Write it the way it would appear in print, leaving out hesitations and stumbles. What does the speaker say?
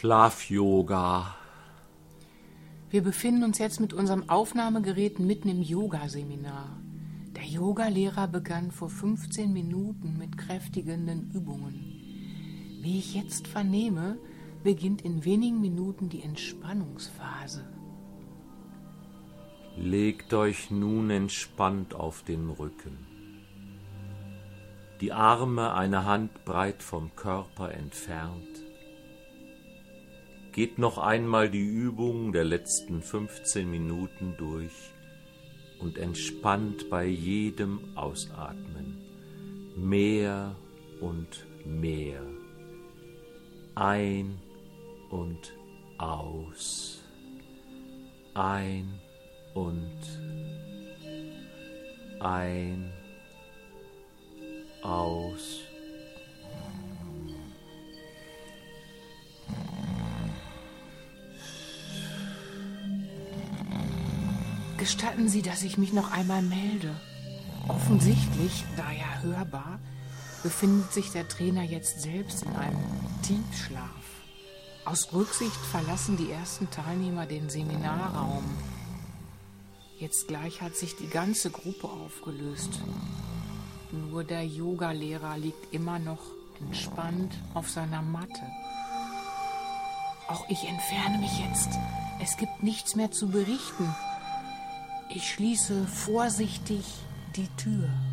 Schlaf-Yoga. Wir befinden uns jetzt mit unserem Aufnahmegerät mitten im Yoga-Seminar. Der Yogalehrer begann vor 15 Minuten mit kräftigenden Übungen. Wie ich jetzt vernehme, beginnt in wenigen Minuten die Entspannungsphase. Legt euch nun entspannt auf den Rücken. Die Arme eine Handbreit vom Körper entfernt. Geht noch einmal die Übung der letzten 15 Minuten durch und entspannt bei jedem Ausatmen mehr und mehr. Ein und aus. Ein und ein, aus. Gestatten Sie, dass ich mich noch einmal melde. Offensichtlich, da ja hörbar, befindet sich der Trainer jetzt selbst in einem Tiefschlaf. Aus Rücksicht verlassen die ersten Teilnehmer den Seminarraum. Jetzt gleich hat sich die ganze Gruppe aufgelöst. Nur der Yogalehrer liegt immer noch entspannt auf seiner Matte. Auch ich entferne mich jetzt. Es gibt nichts mehr zu berichten. Ich schließe vorsichtig die Tür.